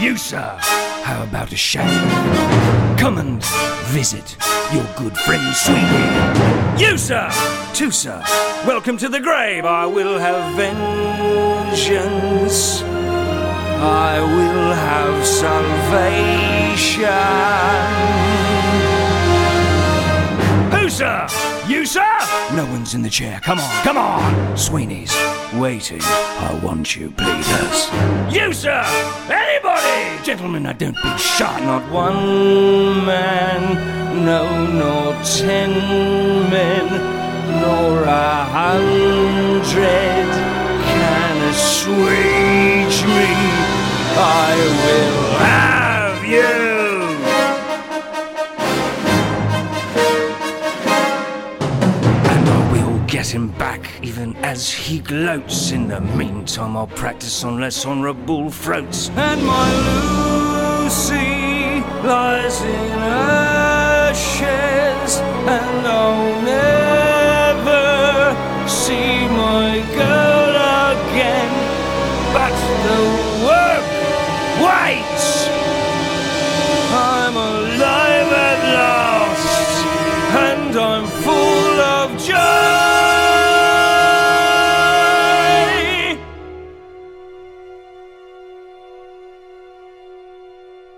You, sir, how about a shave? Come and visit your good friend Sweeney. You, sir, too, sir, welcome to the grave. I will have vengeance. I will have salvation. Who, sir? You, sir? No one's in the chair. Come on, come on. Sweeney's waiting. I want you, pleaders. You, sir? Anybody? Gentlemen, I don't be shy. Not one man, no, nor 10 men, nor 100 can assuage me. I will have you. Get him back, even as he gloats. In the meantime, I'll practice on less honourable throats. And my Lucy lies in a shed.